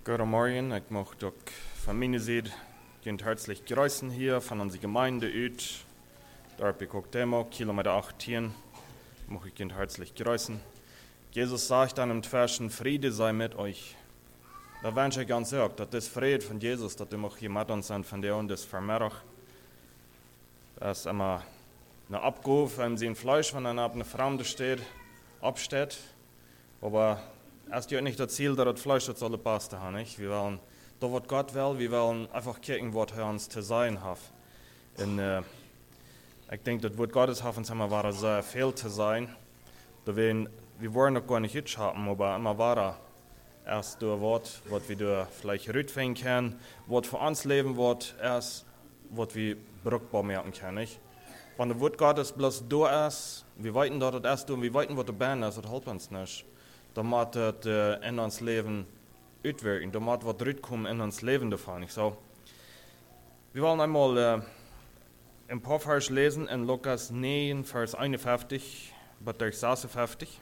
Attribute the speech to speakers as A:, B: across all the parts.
A: Guten Morgen, ich möchte auch von meiner Seite herzlich grüßen hier von unserer Gemeinde uit. Da habe ich auch Demo, Kilometer 18, möchte ich herzlich grüßen. Jesus sagt dann im Versen, Friede sei mit euch. Da wünsche ich ganz auch, dass das Friede von Jesus, dass wir auch hier mit uns sind, von der und das Vermerk. Das ist immer eine Abgabe, wenn sie ein Fleisch, wenn einer auf eine Fremde steht, absteht. Aber es ist ja nicht das Ziel, dass das Fleisch das alle passt haben, nicht? Wir wollen, da was Gott will, wir wollen einfach gucken, was er uns zu sein hat. Und ich denke, das Wort Gottes hat uns immer war sehr viel zu sein. Wir wollen noch gar nicht jetzt haben, aber immer war erst durch Wort, was wir da vielleicht rütteln können, was für uns leben wird, erst was wir brauchbar merken können, nicht? Wenn das Wort Gottes bloß da ist, wir weiten dort das erst und wir weiten, was der Band ist, das hilft uns nicht. Da muss das in uns Leben uitwerken, da muss was zurückkommen in uns Leben davon. So. Wir wollen einmal ein paar Vers lesen in Lukas 9, Vers 51 bis 56.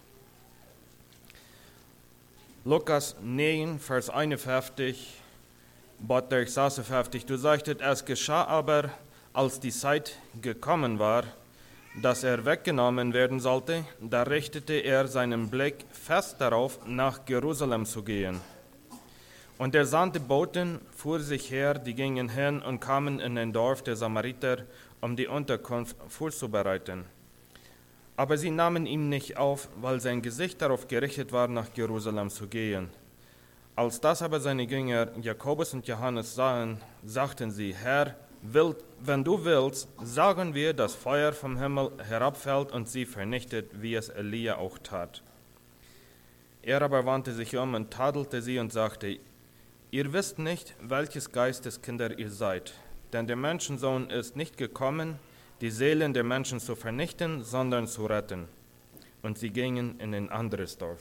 A: Lukas 9, Vers 51 bis 56. Du sagtest, es geschah aber, als die Zeit gekommen war, dass er weggenommen werden sollte, da richtete er seinen Blick fest darauf, nach Jerusalem zu gehen. Und er sandte Boten vor sich her, die gingen hin und kamen in ein Dorf der Samariter, um die Unterkunft vorzubereiten. Aber sie nahmen ihn nicht auf, weil sein Gesicht darauf gerichtet war, nach Jerusalem zu gehen. Als das aber seine Jünger Jakobus und Johannes sahen, sagten sie, Herr, wenn du willst, sagen wir, dass Feuer vom Himmel herabfällt und sie vernichtet, wie es Elia auch tat. Er aber wandte sich um und tadelte sie und sagte, ihr wisst nicht, welches Geisteskinder ihr seid, denn der Menschensohn ist nicht gekommen, die Seelen der Menschen zu vernichten, sondern zu retten. Und sie gingen in ein anderes Dorf.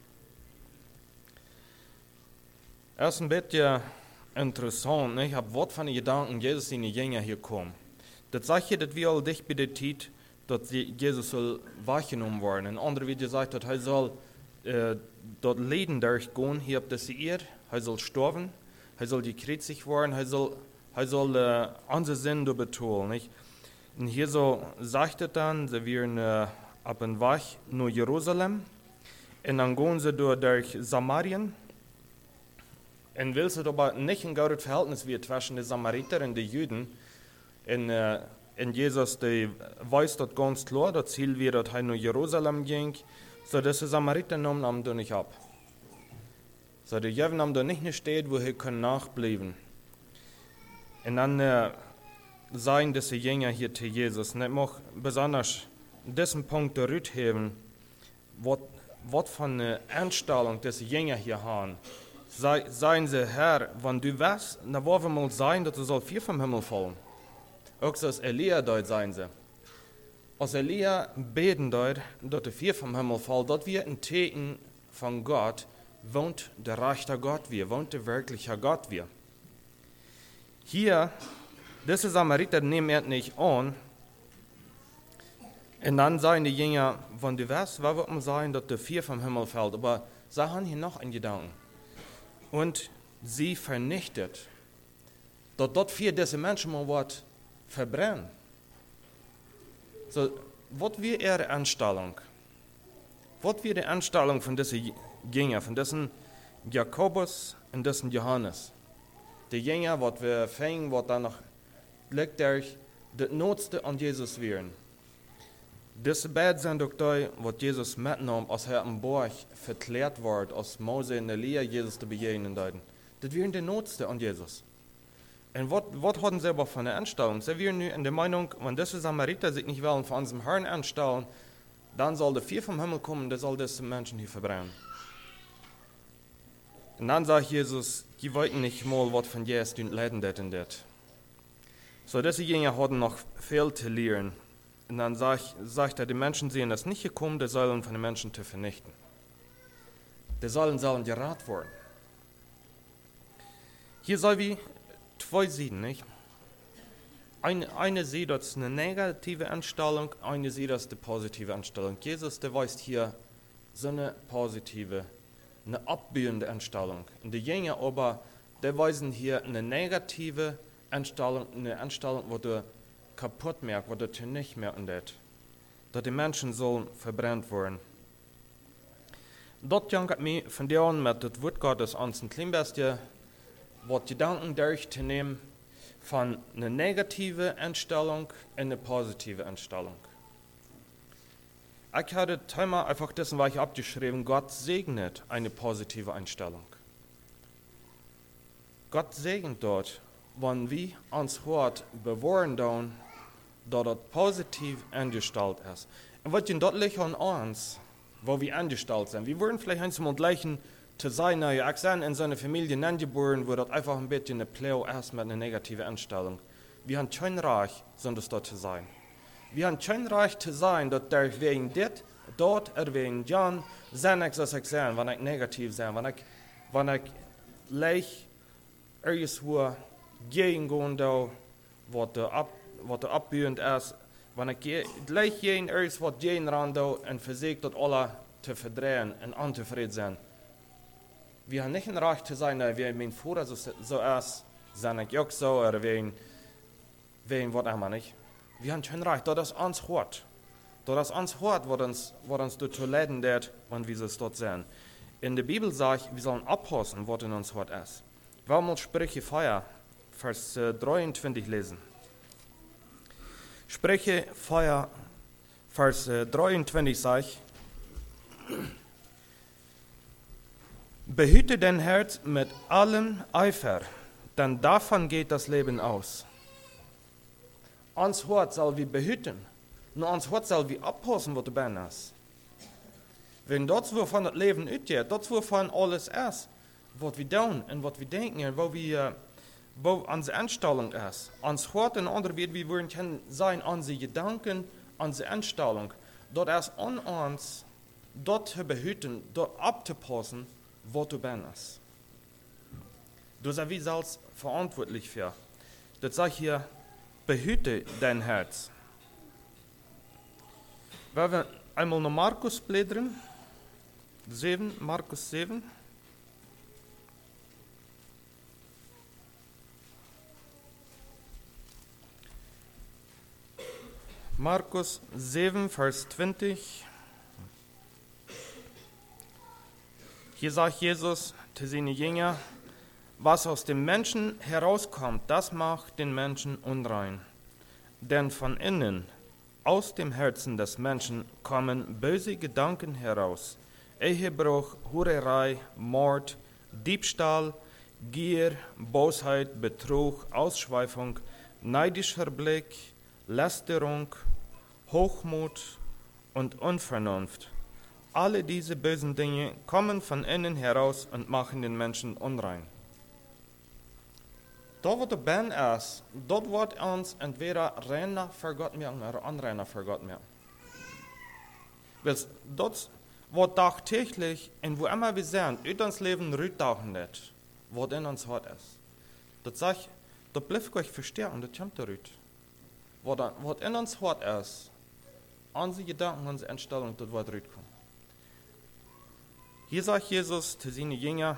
A: Erst ein bisschen interessant, ich habe Wort von den Gedanken, Jesus in die Jünger hier kommen. Das sagt ja, dass wir all dicht bei der Zeit, dass Jesus soll wahrgenommen werden. Und andere wie gesagt, dass er soll dort Leben durchgehen, hier habt das ihr, er soll sterben, er soll gekreuzigt werden, er soll unsere Sünde betonen, nicht? Und hier so sagt er dann, sie werden ab und weg nach Jerusalem, und dann gehen sie durch Samarien. Und will es aber nicht ein gutes Verhältnis wie zwischen den Samariter und den Juden. In Jesus, der weiß dort ganz klar, das Ziel wäre, dass er nach Jerusalem ging, so dass die Samariter nahmen da nicht ab. So die Juden haben da nicht eine Stadt, wo sie können nachbleiben. Und dann sagen diese Jünger hier zu Jesus, und ich möchte besonders diesen Punkt rausheben, was für eine Einstellung diese Jünger hier haben. Sagen sie, Herr, wenn du weißt, dann wollen wir mal sagen, dass du soll Feuer vom Himmel fallen. Auch so als Elia dort sagen sie. Als Elia beten dort, dass der Feuer vom Himmel fällt, dort wir ein Teken von Gott, wohnt der rechte Gott wir, wohnt der wirkliche Gott wir. Hier, diese Samariter nehmen es nicht an. Und dann sagen die Jünger, wenn du weißt, was wird man sagen, dass der Feuer vom Himmel fällt. Aber sie haben hier noch einen Gedanken. Und sie vernichtet, dass dort für diese Menschen mal was verbrennen. So, was wäre ihre Einstellung? Was wäre die Einstellung von diesen Jüngern, von diesen Jakobus und diesen Johannes? Die Jünger, was wir fängen, was dann noch liegt, das Notste an Jesus wären. Diese beiden sind doch da, was Jesus mitnahm, als er am Berg verklärt wird, als Mose und Elia Jesus zu begegnen deuten. Das wären die Notste an Jesus. Und was hatten sie aber von der Einstellung? Sie wären nun in der Meinung, wenn diese Samariter sich nicht wollen von unserem Herrn anstellen, dann soll der Feuer vom Himmel kommen, der soll diese Menschen hier verbrennen. Und dann sagt Jesus, die wollten nicht mal was von Jesus leiden, das und das. So, diese Jünger hatten noch viel zu lernen. Und dann sagt er, die Menschen sehen das nicht gekommen, die sollen von den Menschen zu vernichten. Die sollen gerat werden. Hier soll wie zwei Seiten, nicht? Eine sieht das eine negative Einstellung, eine sieht das eine positive Einstellung. Jesus, der weist hier so eine positive eine abbühende Einstellung. Und die Jünger aber, die weisen hier eine negative Einstellung, eine Einstellung, wo du kaputt merkst, wo du nicht merken lässt. Dass die Menschen sollen verbrannt werden. Dort jankert mich von dir an mit dem Wort Gottes an ein klein bisschen, was Gedanken durchzunehmen von einer negativen Einstellung in eine positive Einstellung. Ich hatte das Thema einfach dessen, was ich abgeschrieben, Gott segnet eine positive Einstellung. Gott segnet dort, wenn wir uns Wort bewahren, dass das positiv eingestellt ist. Und was dort liegt an uns, wo wir eingestellt sind. Wir wollen vielleicht einmal gleichen zu sein, ich sehe in seiner Familie angeboren, wo das einfach ein bisschen eine Plau ist mit einer negativen Einstellung. Wir haben kein Recht, sondern dort zu sein. Wir haben kein Recht zu sein, dass der wegen dit, dort, wegen Jan, sein ich, was ich sage, wenn ich negativ sage, wenn ich leicht irgendwo gegen gehen da, was der abbühend ist, wenn ich gleich gegen irgendwo gegen ran da und versuche, das alle zu verdrehen und unzufrieden sein. Wir haben nicht ein Recht zu sein, dass wir mein Vater so ist, sage ich auch so, oder wegen was immer nicht. Wir haben kein Recht, das ist uns hart. Das ist uns hart, was uns dazu leiden wird, wenn wir es dort sehen. In der Bibel sagt, wir sollen abpassen, was in uns hart ist. Wir wollen Sprüche 4, Vers 23 lesen. Sprüche 4, Vers 23 sagt, behüte dein Herz mit allem Eifer, denn davon geht das Leben aus. Uns Hort soll wir behüten, nur uns Hort soll wir abpassen, was du bist. Wenn dort, wovon das Leben ausgeht, dort, wovon alles ist, was wir tun und was wir denken, wo unsere Einstellung ist. Uns Hort und andere wird, wir wollen können sein, unsere Gedanken, unsere Einstellung. Dort ist an uns, dort zu behüten, dort abzupassen, was du bist. Du bist wie selbst verantwortlich für. Das sage ich hier, behüte dein Herz. Wenn wir einmal nach Markus blättern, Markus 7. Markus 7, Vers 20. Hier sagt Jesus zu seinen Jüngern, was aus dem Menschen herauskommt, das macht den Menschen unrein. Denn von innen, aus dem Herzen des Menschen, kommen böse Gedanken heraus. Ehebruch, Hurerei, Mord, Diebstahl, Gier, Bosheit, Betrug, Ausschweifung, neidischer Blick, Lästerung, Hochmut und Unvernunft. Alle diese bösen Dinge kommen von innen heraus und machen den Menschen unrein. Dort, wo du bist, dort wird uns entweder reiner für Gott mehr oder unreiner für Gott mehr. Weil dort wird tagtäglich und wo immer wir sind, in uns Leben rüttauchen nicht, was in uns hart ist. Das sag ich, das bleibt euch verstehen und das kommt rüt. Was in uns hart ist, unsere Gedanken, unsere Einstellung, das wird rüt kommen. Hier sagt Jesus zu seinen Jüngern,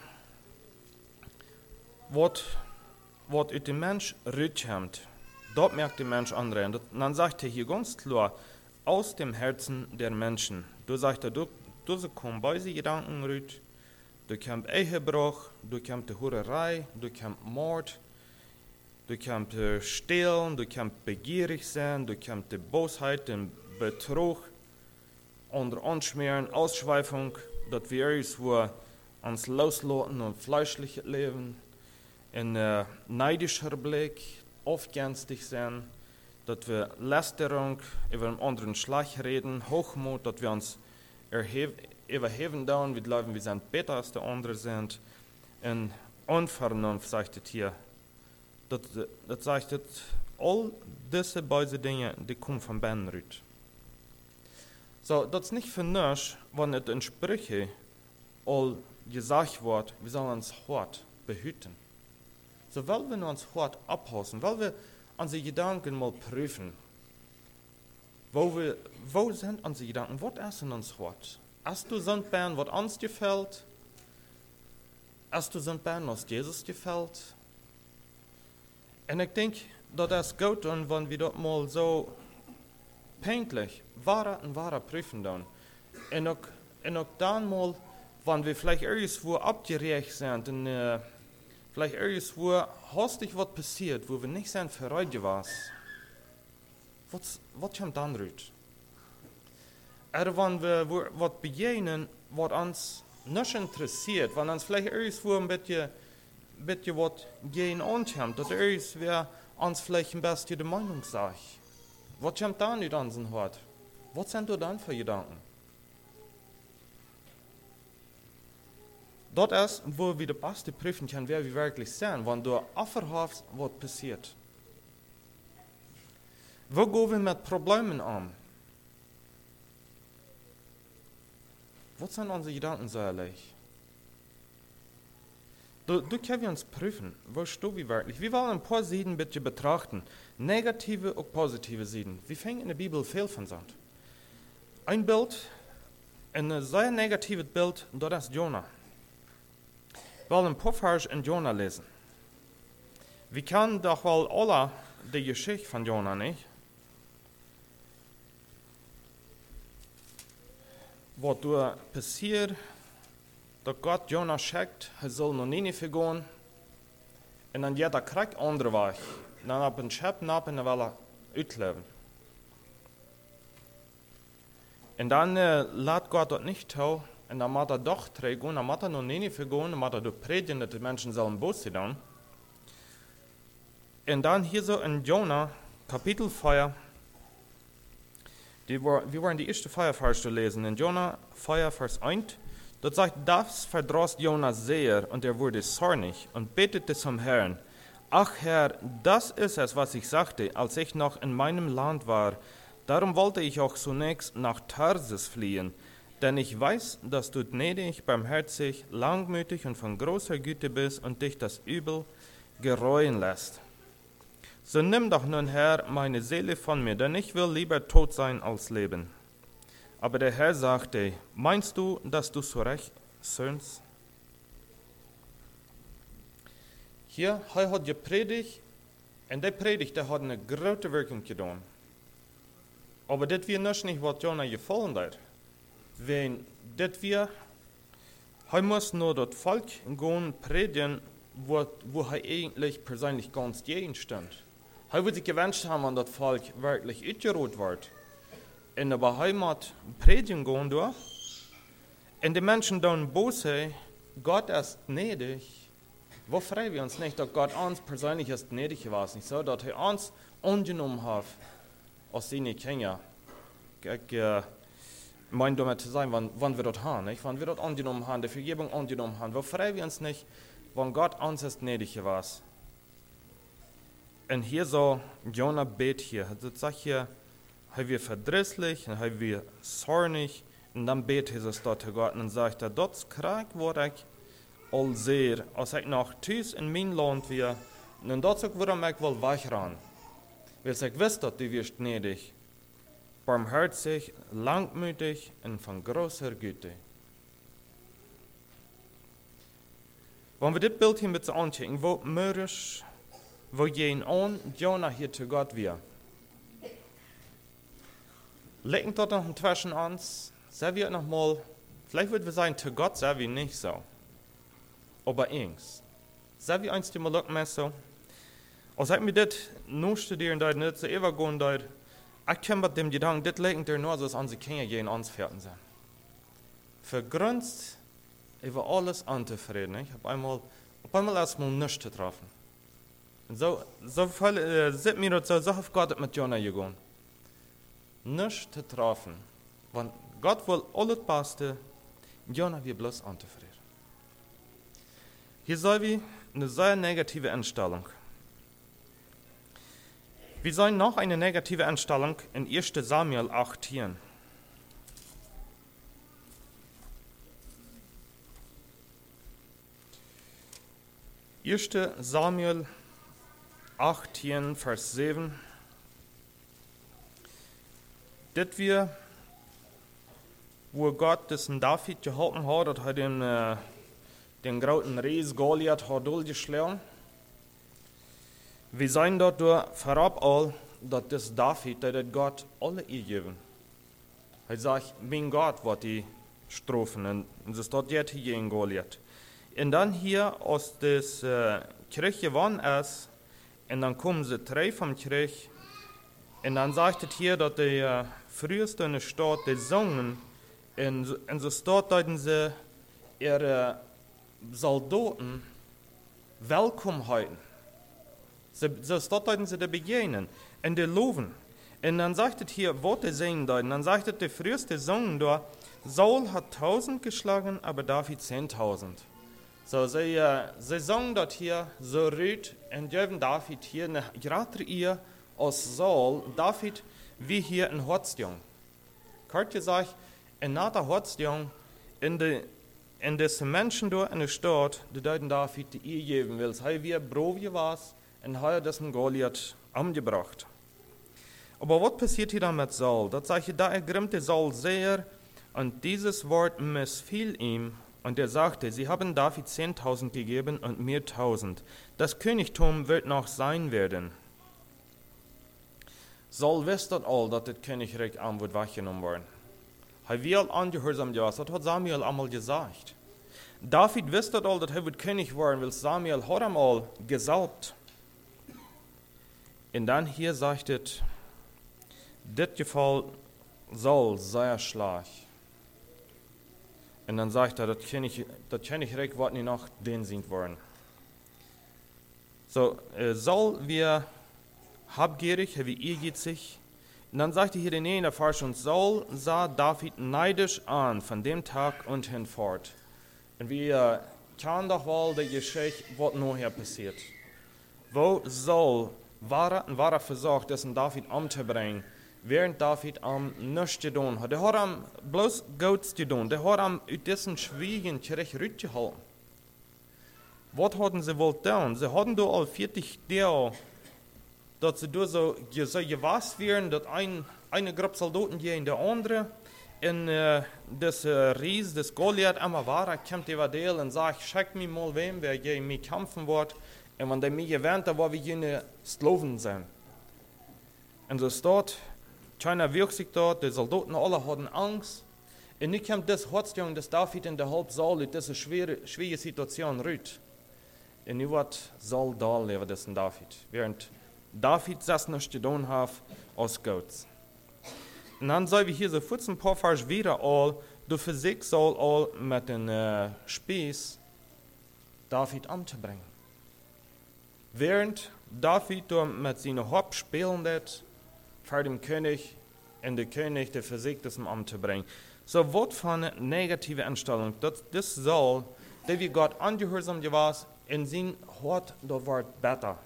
A: was aus dem Mensch rütkommt, dort merkt der Mensch andere. Und dann sagt er hier ganz klar, aus dem Herzen der Menschen. Du sagst, du kommen böse Gedanken rüt, du kommt Ehebruch, du kommt Hurerei, du kommt Mord, du kommt Stehlen, du kommt begierig sein, du kommt Bosheit, Betrug, unter Anschmieren, Ausschweifung, dass wir irgendwo uns loslassen und fleischlich leben, in neidischer Blick, aufgänstig sein, dass wir Lästerung über einen anderen Schlag reden, Hochmut, dass wir uns überheben dauern, wir glauben, wir sind besser als die anderen sind, und Unvernunft, sagt es hier. Das sagt es, all diese beiden Dinge, die kommen von Benrüt. So, das ist nicht für nichts, wenn es in Sprüche all gesagt wird, wir sollen uns hart behüten. So, weil wir uns hart abpassen, weil wir unsere Gedanken mal prüfen, wo sind unsere Gedanken, was ist in uns hart? Hast du Sandbeeren, was uns gefällt? als du sind ben als Jesus gefällt. En ik denk dat is goed doen, wenn wir dat mal so pünktlich, wahre prüfen doen. En ook dan mal, wenn wir vielleicht irgendwo abgerecht sind, und vielleicht irgendwo hastig was passiert, wo wir nicht sind verreugt was. Was kommt dann raus? Oder wenn wir was begegnen, was uns nicht interessiert, wenn uns vielleicht irgendwo ein bisschen was gegen uns kommt, dass irgendwer uns vielleicht ein bisschen die Meinung sagt. Was kommt dann in unseren Hort? Was sind da dann für Gedanken? Das ist, wo wir die Beste prüfen können, wer wir wirklich sind, wenn du erfährst, was passiert. Wo gehen wir mit Problemen um? Was sind unsere Gedanken so ehrlich? Du können wir uns prüfen, wo stehen wir wirklich? Wir wollen ein paar Seiten bitte betrachten, negative und positive Seiten. Wir fangen in der Bibel viel von an. Ein Bild, ein sehr negatives Bild, das ist Jonah. Wir wollen ein paar Verse in Jonah lesen. Wir kennen doch wohl alle die Geschichte von Jonah, nicht? Was da passiert, dass Gott Jonah schickt, er soll nach Nineveh gehen, und dann geht er Krieg andere Weg. Dann auf ein Schiff nach und er will ausleben. Und dann lässt Gott das nicht tun, und dann muss er doch gehen, dann muss er nach Nineveh gehen, dann muss er dort predigen, dass die Menschen sollen Buße tun. Und dann hier so in Jonah, Kapitel 4, wir wollen die erste Feierverse lesen. In Jonah 4, Vers 1, dort sagt, das verdross Jonah sehr und er wurde zornig und betete zum Herrn. Ach Herr, das ist es, was ich sagte, als ich noch in meinem Land war. Darum wollte ich auch zunächst nach Tarsis fliehen, denn ich weiß, dass du gnädig, barmherzig, langmütig und von großer Güte bist und dich das Übel gereuen lässt. So nimm doch nun, Herr, meine Seele von mir, denn ich will lieber tot sein als leben. Aber der Herr sagte, meinst du, dass du zurecht söhnst? Hier hat gepredigt, und die Predigt hat eine große Wirkung getan. Aber das wir nicht, was Jonah gefallen hat. Wenn das wir, muss nur das Volk gehen predigen, wo er eigentlich persönlich ganz gegen stand. Er würde sich gewünscht haben, wenn das Volk wirklich ausgeroht wird. Und aber er muss predigen gehen durch. Und die Menschen dann böse, Gott ist gnädig. Wo freuen wir uns nicht, dass Gott uns persönlich ist gnädig war, nicht so, dass er uns angenommen hat als seine Kinder. Ich meine damit zu sein, wann wir das haben, nicht? Wann wir das angenommen haben, die Vergebung angenommen haben. Wo freuen wir uns nicht, wenn Gott uns ist gnädig war? Und hier so, Jonah bet hier, das sagt hier, er wird verdrießlich, und er wird zornig, und dann betet Jesus dort zu Gott und sagt, das Krieg wurde ich all sehr, als ich noch Tüß in mein Land wir, und das würde ich wohl wegrennen. Weil ich wusste, dass du wirst gnädig, barmherzig, langmütig und von großer Güte. Wenn wir das Bild hier mit anschauen, wo mörderisch, wo gehen an Jonah hier zu Gott wir. Legen dort noch zwischen uns, sagen wir nochmal, vielleicht würden wir sagen, zu Gott sagen wir nicht so. Aber eins, sagen wir eins, die mal locken so. Als ich mir das nur studieren, da nicht so übergehen, da ich kann mit dem Gedanken, das legen wir nur, dass unsere Kinder gegen uns fertig sind. Vergrünzt über alles anzufrieden. Ich habe einmal erstmal nichts getroffen. So sieht mir das so auf Gott mit Jonah gegangen. Nichts zu treffen. Wenn Gott will alles Beste, Jonah wird bloß anzufrieden. Hier sehen wir eine sehr negative Einstellung. Wir sehen noch eine negative Einstellung in 1. Samuel 18. 1. Samuel 18, Vers 7. Das wir, wo Gott dessen David geholfen hat, dass er den großen Ries Goliath hat durchgeschlagen. Wir sehen dort vorab all, dass das David, das Gott alle gegeben. Er sagt, mein Gott wird die Strophen, und es steht jetzt hier in Goliath. Und dann hier aus des Kirche gewonnen ist, und dann kommen sie drei vom Kirche, und dann sagt es hier, dass die früheste in der Stadt, die singen, und so steht, dass sie ihre Soldaten willkommen halten. So steht, dass sie die begegnen und die loben. Und dann sagt es hier, was die singen da, und dann sagt es, die früheste singen da, Saul hat 1000 geschlagen, aber David 10.000. So, sie sagen dort hier so rüd und geben David hier gerade ihr aus Saul, David wie hier ein Horstjung. Kort gesagt, ein natter Horstjung in diese Menschen dort in der Stadt, die deuten David die ihr geben will. Sei wie Brovje was und hat das Goliath umgebracht. Aber was passiert hier dann mit Saul? Das sage ich, da ergrimmte Saul sehr und dieses Wort missfiel ihm. Und er sagte, sie haben David 10.000 gegeben und mir 1.000. Das Königtum wird noch sein werden. Saul wusste all, dass das Königreich am wird weggenommen worden. Er will angehorsam gewesen, das hat Samuel einmal gesagt. David wusste all, dass er wird König werden, weil Samuel hat einmal gesalbt. Und dann hier sagt es, das Gefall Saul sehr schlecht. Und dann sagt er, das Königreich wird nicht noch den sind worden. So, Saul wir habgierig, wie ihr geht sich. Und dann sagt er hier in der Vers, und Saul sah David neidisch an von dem Tag und hinfort. Und wir kennen doch wohl die Geschichte, was nachher passiert. Wo Saul war versucht, dessen David umzubringen, während David am nichts getan hat. Der hat am bloß Gutes getan. Der hat am aus dessen Schwiegen zurecht rütgehalten. Was hatten sie wohl getan? Sie hatten da all 40 Jahre, dass sie da so gewasst wären, dass eine Gruppe Soldaten gegen der andere in das Ries, das Goliath einmal war, kommt der Deel und sagt, schick mir mal wem, wer gegen mich kämpfen wird. Und wenn der mich gewähnt hat, war wir jene Slowen sein. Und so steht, keiner wirkt sich dort, die Soldaten alle hatten Angst. Und nun kommt das Horstjung, das David in der Hauptsaal in diese schwere Situation rührt. Und nun wird Saul da leben, das David. Während David das nicht getan hat, aus Gott. Und dann sehen wir hier so kurz ein paar Vers wieder all, du versuchst Saul all mit den Spieß David umzubringen. Während David mit seinem Haupt spielen wird, für den König und der König, der versucht, das umzubringen. So, was für eine negative Einstellung, das Saul, der wie Gott angehorsam gewesen, in sein Hort, da wird besser.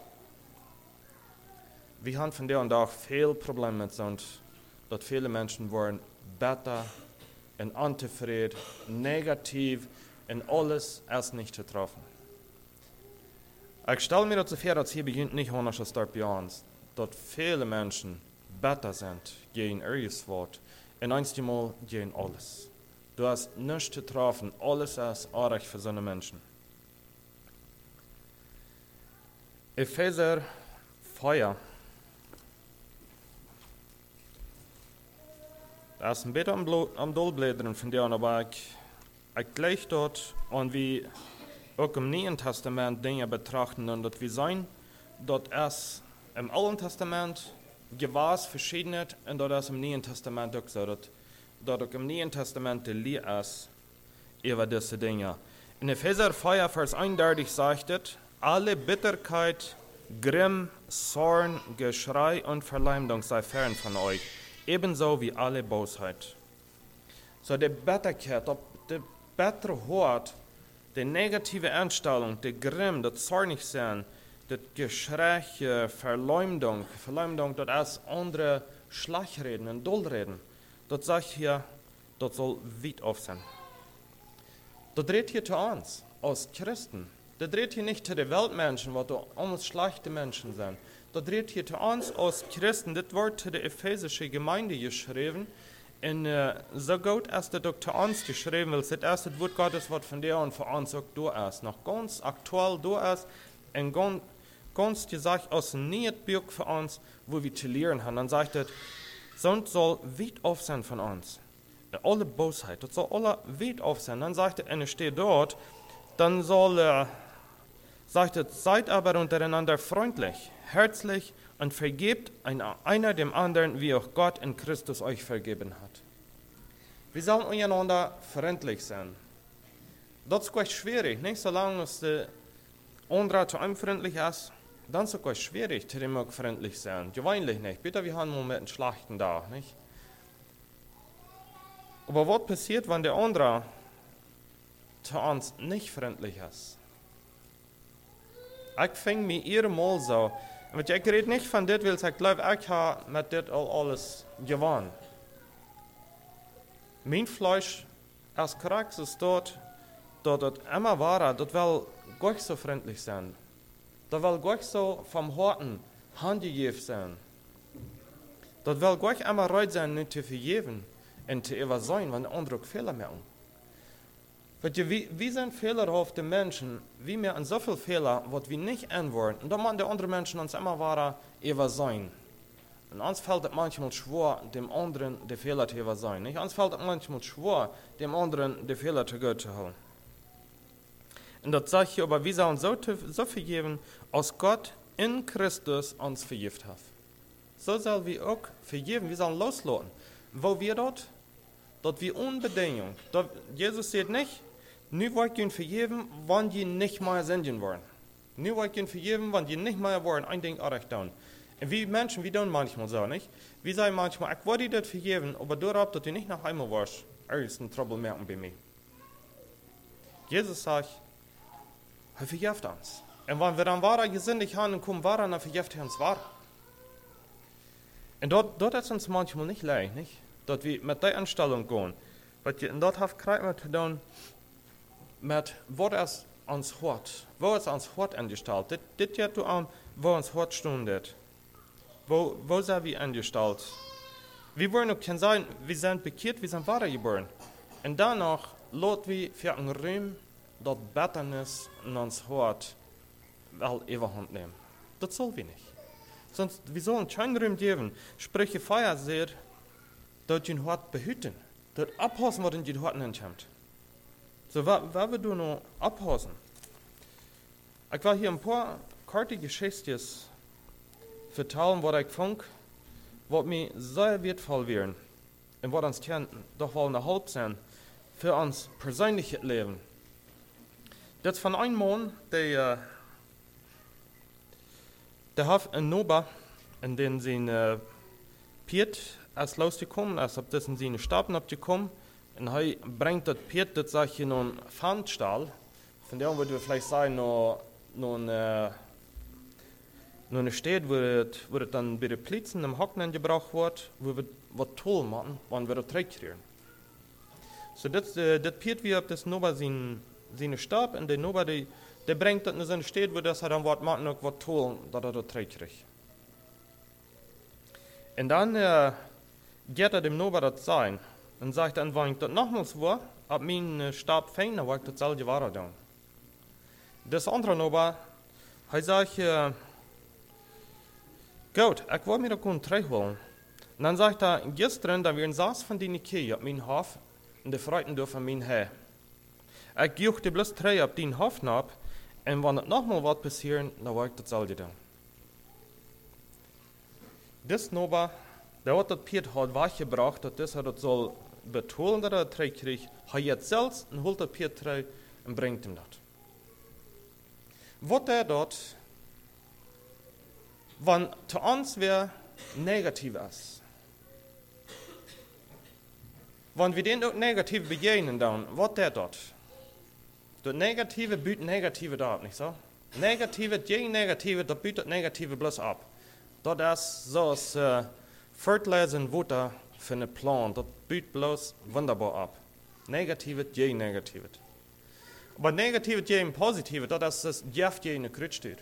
A: Wir haben von der und auch viele Probleme mit uns, dass viele Menschen wollen besser und unzufrieden, negativ und alles erst nicht zu treffen. Ich stelle mir dazu vor, dass hier beginnt nicht 100% bei uns, dass viele Menschen besser sind gegen ihr Wort und einmal gegen alles. Du hast nichts zu treffen, alles ist arg für so eine Menschen. Epheser 4. Das ist ein bisschen am Dollblättern von dir, aber ich gleich dort und wie auch im Neuen Testament Dinge betrachten und dass wir sehen, dass es im Alten Testament gewas verschiedene und dass es im Neuen Testament auch so, dass auch im Neuen Testament die Lehre ist über diese Dinge. In Epheser 4, Vers 31 sagt es, alle Bitterkeit, Grimm, Zorn, Geschrei und Verleumdung sei fern von euch, ebenso wie alle Bosheit. So die Bitterkeit, die bittere Hort, die negative Einstellung, die Grimm, das Zornigsein, das Geschrei, Verleumdung, das ist andere Schlachreden und Duldreden. Das sagt hier, das soll weit auf sein. Das dreht hier zu uns, als Christen. Das dreht hier nicht zu den Weltmenschen, was alles schlechte Menschen sind. Das dreht hier zu uns als Christen. Das wird zu der ephesischen Gemeinde geschrieben. Und so gut ist das auch zu uns geschrieben, weil es das erste Wort Gottes, was von dir und von uns auch da ist. Noch ganz aktuell da ist und ganz gesagt aus dem Buch für uns, wo wir zu lernen haben. Dann sagt es, sonst soll weit auf sein von uns. Alle Bosheit, das soll alle weit auf sein. Dann sagt es, und es steht dort, dann soll, sagt es, seid aber untereinander freundlich, herzlich und vergebt einer dem anderen, wie auch Gott in Christus euch vergeben hat. Wir sollen untereinander freundlich sein. Das ist echt schwierig, nicht? Solange es der andere zu einem freundlich ist, dann ist es echt schwierig, zu dem auch freundlich sein. Gewöhnlich nicht. Bitte, wir haben einen Moment Schlachten da, nicht? Aber was passiert, wenn der andere zu uns nicht freundlich ist? Ich fing mir mal so, und ich rede nicht von das, weil ich glaube, ich habe mit das alles gewonnen. Mein Fleisch als Charakter ist dort, dass das immer war, das will Gott so freundlich sein. Das will Gott so vom Herzen handgegeben sein. Das will Gott immer bereit sein, nicht zu vergeben und zu übersehen, wenn andere Fehler machen. Weil wir sind fehlerhafte Menschen, wir machen so viele Fehler, was wir nicht antworten. Und dann machen die anderen Menschen uns immer weiter übersehen. Und uns fällt es manchmal schwer, dem anderen die Fehler zu übersehen. Nicht? Uns fällt es manchmal schwer, dem anderen die Fehler zu Gott zu holen. Und das sage ich aber, wir sollen so vergeben, als Gott in Christus uns vergibt hat. So sollen wir auch vergeben, wir sollen loslassen. Wo wir dort wir unbedingt, Jesus sagt nicht, nu wollt ihr vergeben, wenn ihr nicht mehr sündigen wollen. Nu wollt ihr vergeben, wenn ihr nicht mehr wollen, ein Ding auch tun. Und wir Menschen, wir tun manchmal so, nicht? Wir sagen manchmal, ich wollte dir das vergeben, aber darauf, dass du nicht nach einmal warst, ist ein Trouble merken bei mir. Jesus sagt, er vergibt uns. Und wenn wir dann wahrer gesündigt haben und kommen wahrer, dann vergibt er uns wahr. Und dort ist uns manchmal nicht leicht, nicht? Dass wir mit der Einstellung gehen. Und dort hat es zu tun mit, wo es uns hört. Wo es uns hört eingestellt. Das geht an, wo uns hört stundet. Wo sind wir eingestellt? Wir wollen auch können sagen, wir sind bekehrt, wir sind weitergeboren. Und danach lassen wir für einen Raum, das Betternis in uns hört, will überhand nehmen. Das soll wir nicht. Sonst, wir sollen keinen Raum geben. Sprüche 4 sagt, dass dein Hort behüten. Das abhassen, was in dein Hort kommt. So, was wir du noch abhassen? Ich will hier ein paar kurze Geschichten vertellen, was ich fand, was mir sehr wertvoll wären. Und was uns kann doch wohl eine Halt sein für uns persönliches Leben. Das ist von einem Mann, der hat einen Nober, in den sein Piet als losgekommen ist, ob das in seine Staben abgekommen, und er bringt das Piet, das sage ich, in einen Pfandstall. Von der würde ich vielleicht sagen, noch eine Stadt, wo das dann bei den Plätzen im Hocken gebraucht wird, wo wir was toll machen, wenn wir das zurückkriegen. So, das Piet wie auf das Nober seine Stab, und der Nober, der bringt das in seine Stadt, wo das dann was machen, und was toll, dass er das zurückkriegt. Und dann geht er dem Nober das sein und sagt dann, wenn ich das nochmals war, ab mein Stab fängt, dann war ich das selbe weiter tun. Das andere Nober, er sagt, gut, ich wollte mir das gut zurückholen. Und dann sagt er, gestern, da wir ein Saß von den Ikea auf mein Hof, und die freuten dürfen mein Herr. Ich juchte bloß drei auf den Hof ab, und wenn das nochmal was passiert, dann war ich das selbe tun. Das Nober, der hat das Piet halt weggebracht, dass er das soll betonen, dass er das Trei kriegt. Er jetzt selbst und holt das Piet Trei und bringt ihm das. Was er dort, wenn zu uns wer negativ ist, wenn wir den auch negativ begegnen, dann, was der dort? Das Negative bietet Negative da ab, nicht so? Negative gegen Negative, das bietet Negative bloß ab. Das ist so als Fertilizer und Futter für einen Plant. Das bietet bloß wunderbar ab. Negative gegen Negative. Aber Negative gegen Positive, das ist das Gift gegen eine Krütstüt.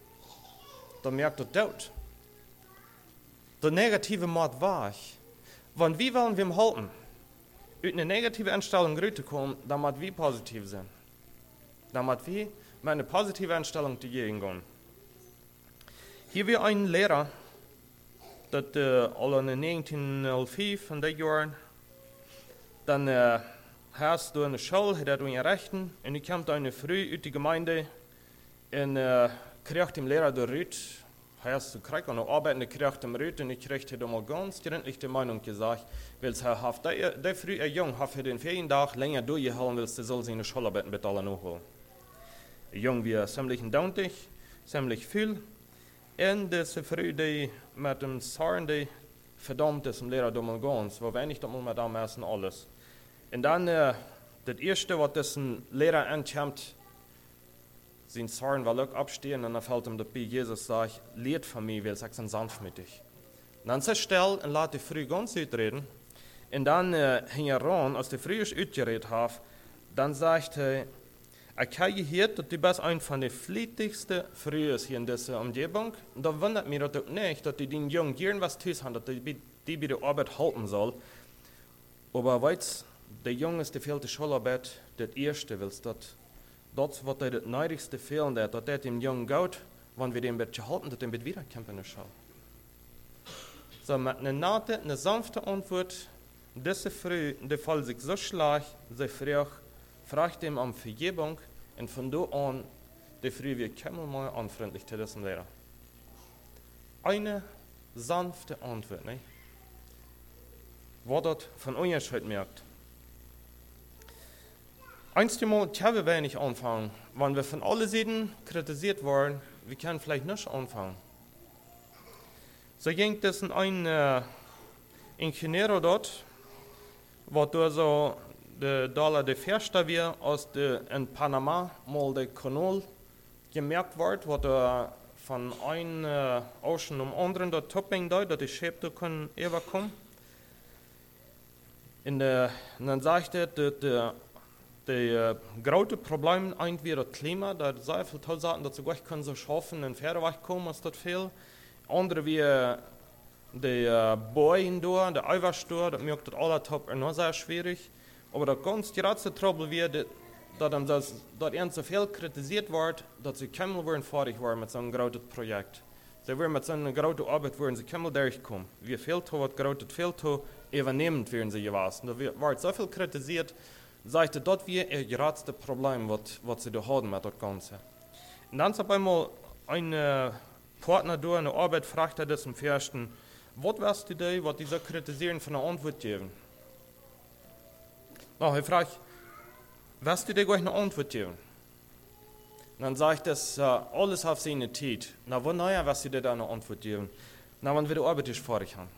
A: Da merkt er dort. Das Negative macht weich. Wenn wir wollen wir halten, uit eine negative Einstellung rauszukommen, dann müssen wir positiv sein. Dann müssen wir mit einer positiven Einstellung dagegen gehen. Hier wir einen Lehrer, der alle in 1905 von den Jahren, dann hast du eine Schule, hat er rechten, und ich kam dann früh aus der Gemeinde und kriegte den Lehrer der Rüt, hast du kriegst eine Arbeit, und ich kriegte den Rüt, und ich kriegte da mal ganz gründlich die Meinung gesagt, weil er hat, der früh jung, hat für den Ferientag länger durchgehalten, weil er soll seine Schularbeiten mit allen nachholen. Jung wie ziemlich dauntig, ziemlich viel, und das früh die mit dem Zorn, die verdammt ist, im Lehrer da mal ganz, wo wenig da mal mit am ersten alles. Und dann, das erste, was diesen Lehrer ankommt, sein Zorn war auch abstehen, und dann fällt ihm dabei, Jesus sagt, lehrt von mir, weil ich sanftmütig. Und dann sich still und lässt die früh ganz ausreden. Und dann hing er ran, als die früh ausgeredet hat, dann sagt er, ich habe gehört, dass du bist ein von den flittigsten Frühen hier in dieser Umgebung. Und da wundert mich das nicht, dass die den Jungen irgendwas tun haben, dass die bei der Arbeit halten soll. Aber weißt der Junge ist die fehlte Schularbeit, das erste willst, das was das neidigste fehlen, dass das dem Jungen geht, wenn wir den Bett halten, dass den Bett wiederkämpfen in der Schule. So, mit einer nette, eine sanfte Antwort, diese Früh, der Fall sich so schlecht, sie fragt ihm um Vergebung, und von da an, die Früh wird keinmal mal unfreundlich zu diesem Lehrer. Eine sanfte Antwort, nicht? Was das von euch heute merkt. Einmal können wir nicht anfangen. Wenn wir von allen Seiten kritisiert worden, wir können vielleicht nicht anfangen. So ging das in ein Ingenieur dort, wo da so der Fährste wir aus in Panama mal der Kanal gemerkt wird, wo da von einem Ocean um anderen dort Topping da, dass die Schiffe da können überkommen. Und dann sagte er, das große Problem ist das Klima, da sehr viele tolle Sachen, dass sie gleich können so schaffen und Pferde wegkommen, ist das viel. Andere wie die Bojen da, der Eiweiß da, das macht das alle top noch sehr schwierig. Aber das ganz große Problem wird, dass so viel kritisiert wird, dass sie kaum fertig waren mit so einem großen Projekt. Sie werden mit so einer großen Arbeit sie kaum durchkommen. Wie viel zu, was großes viel zu, übernehmend werden sie gewesen. Da wird so viel kritisiert, sagte, das wäre ihr größte Problem, was sie da haben mit das Ganze. Und dann auf einmal ein Partner da in der Arbeit fragt er das im Ersten, was wärst du da, was die so kritisieren, von einer Antwort geben? Na, er fragt, wirst du dir gleich eine Antwort geben? Und dann sagt er, alles auf seine Zeit. Na, wo naja, wirst du dir da eine Antwort geben? Na, wenn wir die Arbeit nicht fertig haben.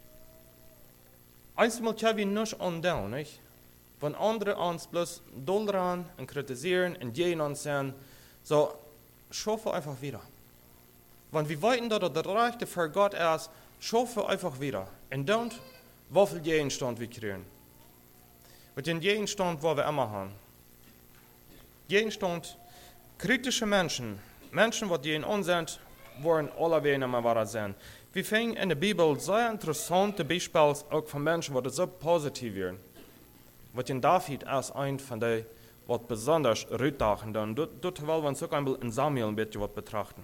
A: Einmal können wir nicht andauern, nicht? Wenn andere uns bloß dollern und kritisieren und gehen uns sagen, so, schaffe einfach wieder. Wenn wir weiten, dass das Rechte für Gott ist, schaffe einfach wieder. Und dann, wie viel Gegenstand wir kriegen. Mit dem Gegenstand, wo wir immer haben. Gegenstand, kritische Menschen, die gegen uns sind, wollen alle wieder immer wahr sein. Wir finden in der Bibel sehr interessante Beispiele auch von Menschen, die so positiv werden. Wat in David als ein von denen, was besonders rütdachen dann. Dort wollen wir uns auch einmal in Samuel ein bisschen was betrachten.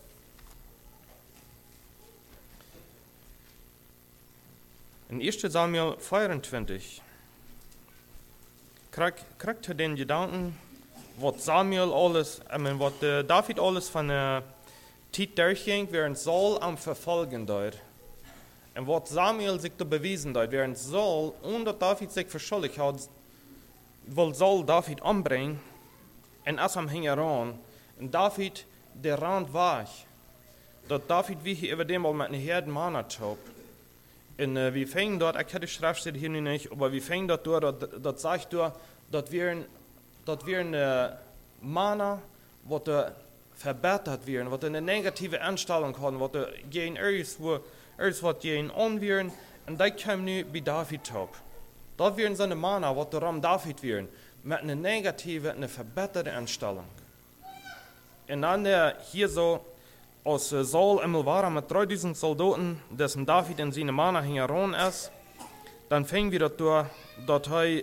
A: In 1. Samuel 24 kriegt er den Gedanken, was Samuel alles, was David alles von der Zeit durchging, während Saul am Verfolgen dort. Und was Samuel sich da bewiesen hat, während Saul unter David sich verschuldigt hat, will Saul David umbringen, und als er hing heran, und David, der Rand war, dass David wie hier über dem mal mit einer Herden Mann hat. Und wir fingen dort, ich hatte die Schrift hier nicht, aber wir fingen dort durch, das sagt dort, dass wir eine Mana, die verbessert werden, die eine negative Einstellung haben, die gegen alles was gegen anwirren, und das kam nu bei David top. Das wären so eine Mana, was daran David wären, mit einer negativen, eine verbesserte Einstellung. Und dann hier so, als Saul einmal war mit 3000 Soldaten, dessen David in seine Mana heran ist, dann fängt wir durch, dass er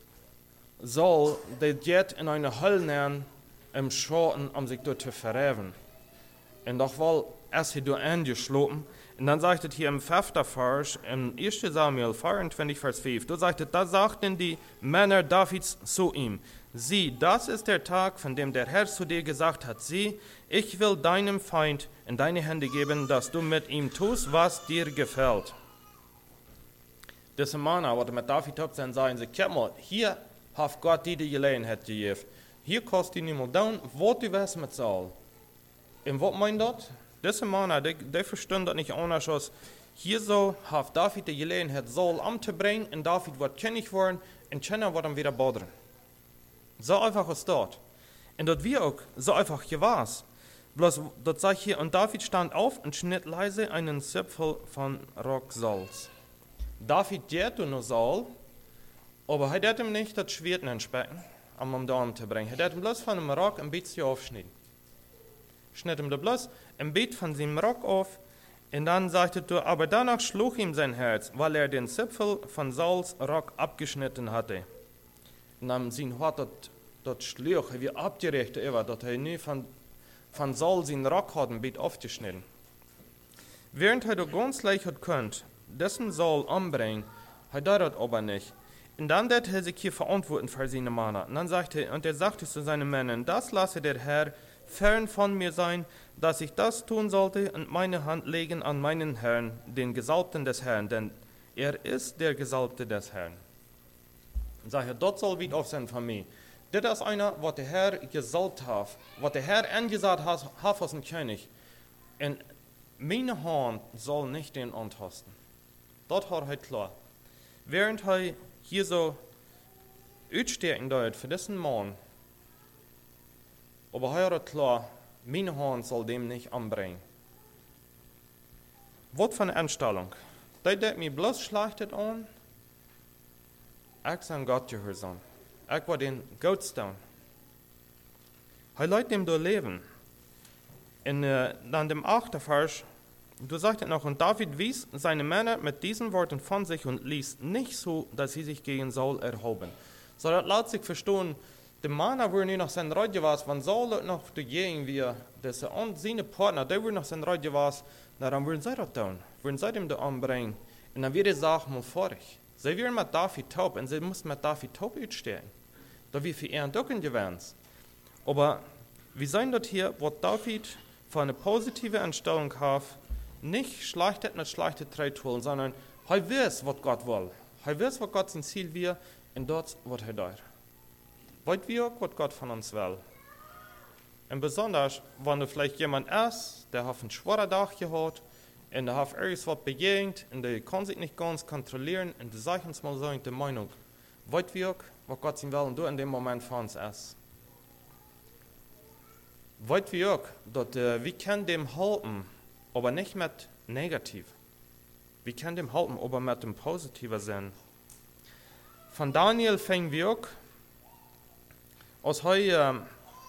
A: soll, der Jet in eine Hölle nehmen, im Schatten, um sich dort zu verreven. Und doch wohl erst hier durch angeschlossen. Und dann sagt es hier im 5. Vers, im 1. Samuel 24, Vers 5, da sagten die Männer Davids zu ihm, sieh, das ist der Tag, von dem der Herr zu dir gesagt hat, sieh, ich will deinem Feind in deine Hände geben, dass du mit ihm tust, was dir gefällt. Diese Männer, was mit David hat, dann sagen sie, guck mal, hier hat Gott die Gelegenheit gegeben. Hier kostet die nicht mal down, was du weißt mit Saul. Und was meint das? Diese Männer, die verstehen das nicht anders als, hier so hat David die Gelegenheit, Saul umzubringen, und David wird König worden, und Kenner wird dann wieder bodern. So einfach ist das. Und das wir auch so einfach gewesen. Bloß, das sagt hier, und David stand auf und schnitt leise einen Zipfel von Rock Sauls. David geht nur Saul, aber er hat ihm nicht das Schwert entspecken, um ihn da umzubringen. Er hat ihm bloß von dem Rock ein bisschen aufschneiden. Schnitt ihm da bloß ein bisschen von seinem Rock auf, und dann sagte er, aber danach schlug ihm sein Herz, weil er den Zipfel von Sauls Rock abgeschnitten hatte. Und dann sein Hort das Schluch, wie abgerichtet war, dass er nie von Saul seinen Rock hat ein bisschen aufgeschnitten. Während er das ganz leicht hat könnt, dessen Saul umbringen, hat er das aber nicht. Und dann wird er sich hier verantworten für seine Männer. Und er sagte zu seinen Männern, das lasse der Herr fern von mir sein, dass ich das tun sollte und meine Hand legen an meinen Herrn, den Gesalbten des Herrn, denn er ist der Gesalbte des Herrn. Und sage, dort soll wieder auf sein von mir. Das ist einer, was der Herr gesalbt hat, was der Herr angesagt hat als ein König. Und meine Hand soll nicht den antasten. Das hat er klar. Während er hier so ausstecken dort für diesen Mann, aber er hat klar, meine Hand soll dem nicht anbringen. Was für eine Einstellung. Der denkt mir bloß schlechtet an, ich sage Gott gehorsam. Ich war den Gott tun. Er lässt ihm da leben. In dann dem 8. Vers, du sagst noch, und David wies seine Männer mit diesen Worten von sich und ließ nicht so, dass sie sich gegen Saul erhoben. So, das lässt sich verstehen, die Männer wurden nicht noch sein Rat gewesen, wenn Saul noch dagegen war, und seine Partner, die wurden noch sein Rat gewesen, dann würden sie das tun, würden sie ihm da anbringen. Und dann wird die Sache mal vorig. Sie werden mit David taub, und sie mussten mit David taub ausstehen. Da wir für ihren Ducken gewöhnt. Aber wir sehen dort hier, was David für eine positive Einstellung hat, nicht schlechtet mit schlechten Treitholen, sondern er weiß, was Gott will. Er weiß, was Gott sein Ziel will, und dort wird er da. Wollt wir auch, was Gott von uns will. Und besonders, wenn du vielleicht jemand ist, der hat einen schweren Tag gehabt, und der hat irgendwas begegnet, und der kann sich nicht ganz kontrollieren, und du sagst uns mal so in der Meinung, wollt wir auch, was Gott sein will, und du in dem Moment für uns ist. Wollt wir auch, dass wir können dem helfen, aber nicht mit negativ. Wir können dem helfen, aber mit dem positiven Sinn. Von Daniel fängen wir auch, als er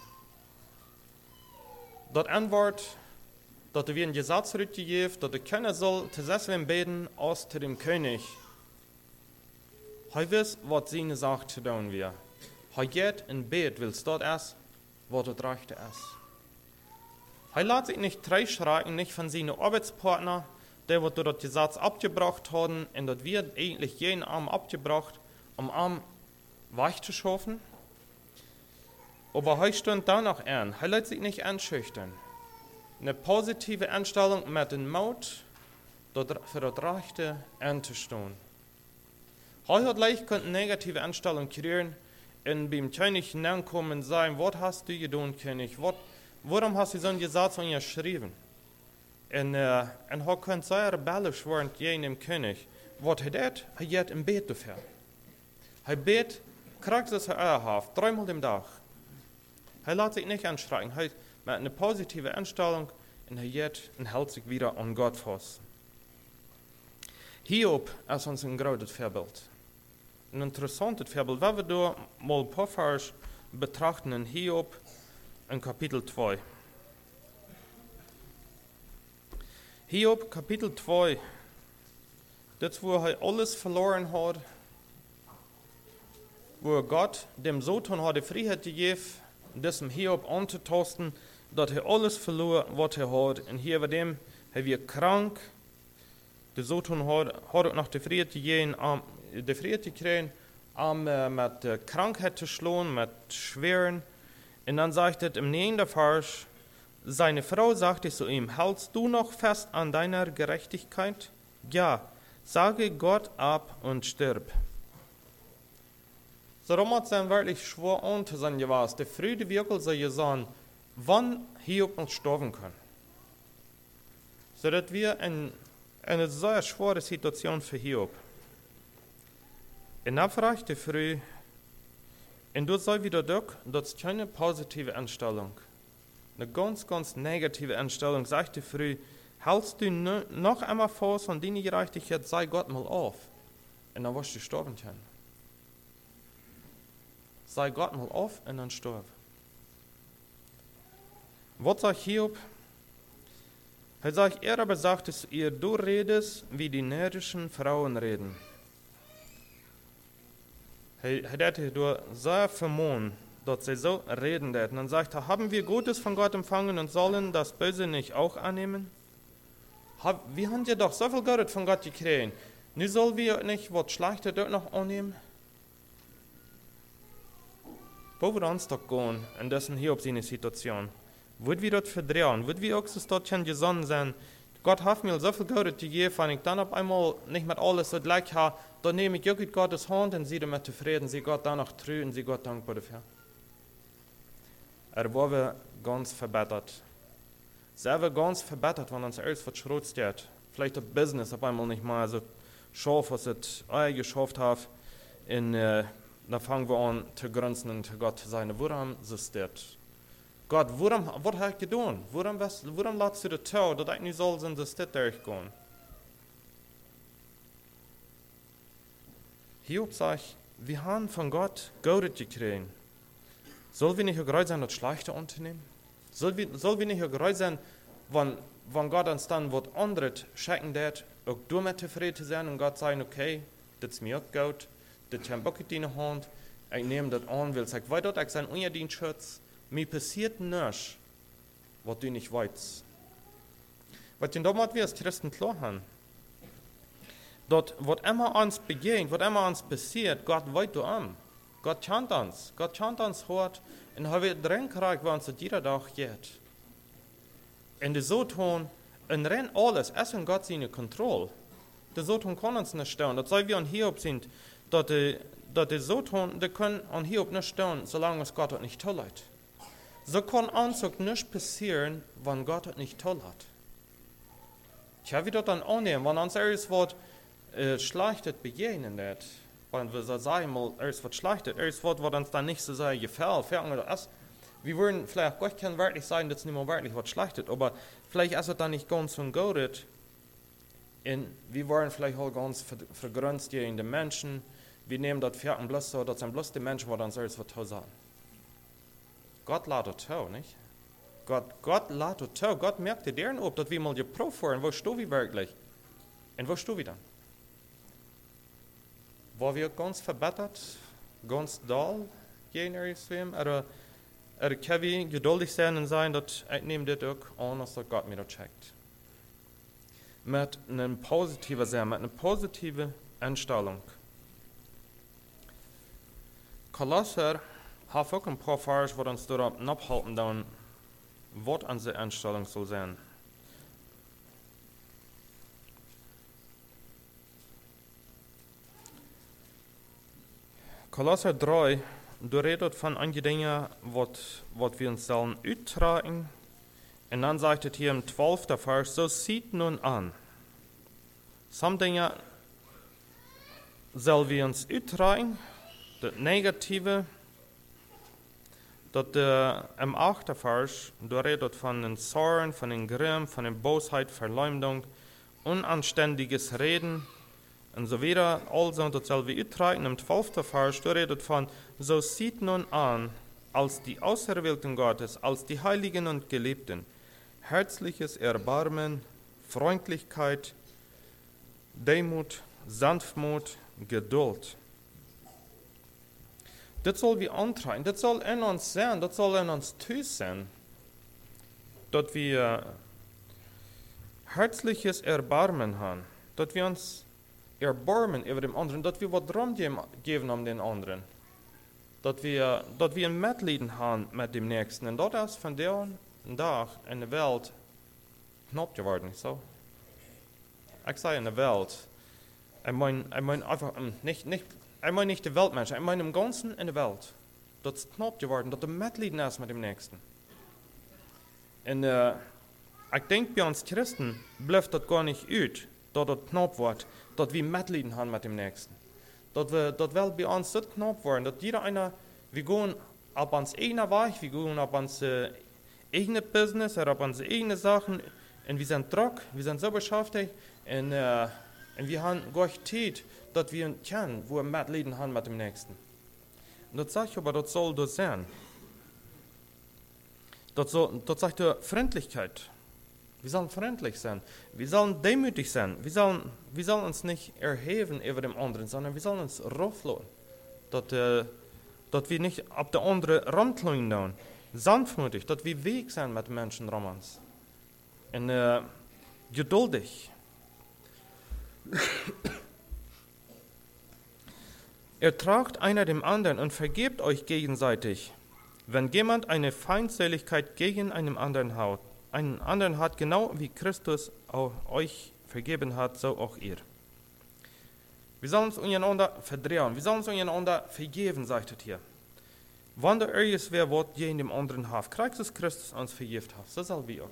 A: das Antwort, dass wir ein Gesetz zurückgegeben, dass der König soll zusammen beten als zu dem König. Er weiß, was seine Sache zu tun wird. Er geht in Bett, weil es dort ist, wo das Rechte ist. Er lässt sich nicht schrecken, nicht von seinen Arbeitspartnern, die das Gesetz abgebracht haben, und das wird eigentlich jeden Abend abgebracht, um am weich zu schaffen. Aber er steht danach an. Er lässt sich nicht einschüchtern. Eine positive Einstellung mit dem Mut, für das Rechte einzustehen. Er hat leicht eine negative Einstellung kreieren und beim König hineinkommen und sagen, was hast du getan, König? Warum hast du so ein Gesetz an ihr geschrieben? Und er kann sehr rebellisch werden gegen den König. Was er tut, er geht im Bett dafür. Er betet, kriegt es er hat, 3-mal im Tag. Er lässt sich nicht anschreien, er hat eine positive Einstellung und er geht und hält sich wieder an Gott fest. Hiob ist uns ein großes Vorbild. Ein interessantes Vorbild, wenn wir da mal ein paar Vers betrachten in Hiob in Kapitel 2. Hiob Kapitel 2, das wo er alles verloren hat, wo Gott dem Satan hat die Freiheit gegeben, diesem Hiob anzutasten, dass er alles verloren, was er hat. Und hier bei dem, er wird krank. Der Satan hat auch noch die Freiheit gegeben, die Freiheit gekriegt, mit Krankheit zu schlagen, mit Schweren. Und dann sagt er im nächsten Vers, seine Frau sagte zu ihm, hältst du noch fest an deiner Gerechtigkeit? Ja, sage Gott ab und stirb. So darum hat es dann wirklich schwer an zu sein gewesen. Die Freude wirklich so gesagt, wann Hiob uns sterben kann. So dass wir in eine sehr schwere Situation für Hiob. Und dann fragt die Frau, und du sollst wieder durch, das ist keine positive Einstellung. Eine ganz, ganz negative Einstellung, sagt die Frau, hältst du noch einmal fest an deine Gerechtigkeit, sei Gott mal auf. Und dann wirst du sterben können. Sei Gott mal auf und dann stirb. Was sagt Hiob? Er sagt, er aber sagt es ihr, du redest, wie die närrischen Frauen reden. Er hat durch sehr vermohnt, dass sie so reden. Und dann sagt er, haben wir Gutes von Gott empfangen und sollen das Böse nicht auch annehmen? Wir haben ja doch so viel Gutes von Gott gekriegt. Nun sollen wir nicht was Schlechtes dort noch annehmen? Wo wir uns doch gehen, und das ist hier auf seine Situation. Würden wir dort verdrehen? Würden wir auch so dort gesonnen sein? Gott hat mir so viel Gutes gegeben, wenn ich dann auf einmal nicht mit alles so gleich habe, dann nehme ich wirklich Gottes Hand und sie damit zufrieden, sie Gott danach treu und sie Gott dankbar dafür. War wir ganz verbessert. Sie war ganz verbessert, wenn uns alles verschrotzt steht. Vielleicht das Business auf einmal nicht mal so scharf, was es geschafft hat. Und dann fangen wir an zu grenzen und zu Gott zu sagen, warum ist das? Gott, was habe ich getan? Warum lässt du das zu, dass ich nicht soll, in das durchgehen? Hiob sagt, wir haben von Gott Gutes gekriegt. Sollen wir nicht bereit sein, das Schlechte anzunehmen? Sollen wir nicht bereit sein, wenn Gott uns dann was anderes schenken wird, auch damit zufrieden zu sein und Gott sagen, okay, das ist mir auch gut, das habe ich in der Hand, ich nehme das an, weil ich weiter, ich sein unter Schutz. Mir passiert nichts, was du nicht weißt. Was denn damals wir als Christen klar haben, dass was immer uns begegnet, was immer uns passiert, Gott weiß du an. Gott kennt uns hart und er wird drin gekriegt, was uns jeder Tag geht. Und so tun, und renn alles, es in Gott seine Kontrolle. Das so tun kann uns nicht stellen. Das soll wir an Hiob sind, dass die so tun, die können an Hiob nicht stellen, solange es Gott nicht toll hat. So kann uns auch nichts passieren, wenn Gott es nicht toll hat. Tja, wie das dann annehmen, wenn uns etwas Schlechtes begegnen wird, wenn wir so sagen, mal etwas Schlechtes, etwas, was uns dann nicht so sehr gefällt, wir würden vielleicht Gott kann wirklich sagen, das ist nicht mehr wirklich was Schlechtes, aber vielleicht ist es dann nicht ganz so gut. Und wir waren vielleicht auch ganz vergrenzt hier in den Menschen. Wir nehmen das Pferd bloß so, das sind bloß die Menschen, die uns etwas toll sagen. Gott lädt das zu, nicht? Gott lädt das zu. Gott merkte deren ob, dass wir mal geprüft wurden, wo stehen wir wirklich? Und wo stehen wir dann? War wir ganz verbessert, ganz doll gehen irgendwem? Oder können wir geduldig sein und sagen, dass ich nehme das auch an, dass Gott mir das checkt? Mit einem positiven Sein, mit einer positiven Einstellung. Kolosser hat auch ein paar Vers, die uns darauf abhalten, dann, was unsere Einstellung soll sein. Kolosser 3, du redest von einigen Dingen, was wir uns sollen uittragen. Und dann sagt es hier im 12. Vers, so sieht nun an. Some Dinge sollen wir uns uittragen, das Negative. Im 8. Vers, du redest von den Zorn, von den Grimm, von der Bosheit, Verleumdung, unanständiges Reden und so weiter. Also, das soll wir uittragen. Im 12. Vers, du redest von, so sieht nun an, als die Auserwählten Gottes, als die Heiligen und Geliebten, herzliches Erbarmen, Freundlichkeit, Demut, Sanftmut, Geduld. Das soll wir antreiben, das soll in uns sein, das soll in uns Tüß sein, dass wir herzliches Erbarmen haben, dass wir uns erbarmen über den anderen, dass wir was drum geben um den anderen, dass wir ein Mitleiden haben mit dem Nächsten. Und das ist von der Tag in der Welt knapp geworden, so. Ich sage in der Welt, ich meine einfach nicht die Weltmenschen, ich meine im Ganzen in der Welt. Das ist knapp geworden, dass der Mitleiden ist mit dem Nächsten. Und ich denke, bei uns Christen bleibt das gar nicht aus, dass das knapp wird, dass wir Mitleiden haben mit dem Nächsten. Das will bei uns so knapp werden, dass jeder einer, wir gehen auf uns eigenen Weg, wir gehen auf unser eigenes Business, auf unsere eigenen Sachen, und wir sind Druck, wir sind so beschäftigt, und wir haben gar nicht Zeit, dass wir kennen, wo wir Mitleiden haben mit dem Nächsten. Und das sage ich aber, das soll das sein. Das sagt Freundlichkeit. Wir sollen freundlich sein. Wir sollen demütig sein. Wir sollen uns nicht erheben über dem anderen, sondern wir sollen uns rauflassen. Dass wir nicht auf der anderen Randlung tun. Sanftmütig, dass wir weg sein mit Menschen um uns. Und geduldig. Ertragt einer dem anderen und vergebt euch gegenseitig. Wenn jemand eine Feindseligkeit gegen einen anderen hat, genau wie Christus auch euch vergeben hat, so auch ihr. Wir sollen uns untereinander verdrehen, wir sollen uns untereinander vergeben, sagt es hier. Wenn der irgendwas wer was je in dem anderen hat, kriegt es Christus uns vergibt hat, so soll wir auch.